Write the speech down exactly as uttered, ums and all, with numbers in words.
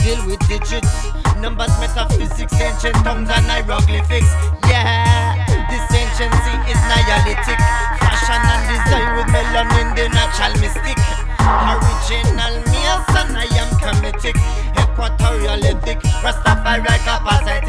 deal with digits, numbers, metaphysics, ancient tongues and hieroglyphics. Yeah, this anciency is nihilistic. Fashion and design with melanin, the natural mystic. Original me, son, I am Kemetic. Equatorial ethic, Rastafari capacity.